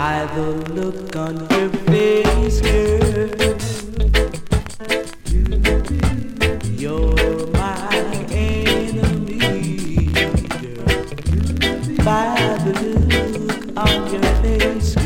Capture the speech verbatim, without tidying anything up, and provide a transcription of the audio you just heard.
by the look on your face, girl. You're my enemy, girl. By the look on your face,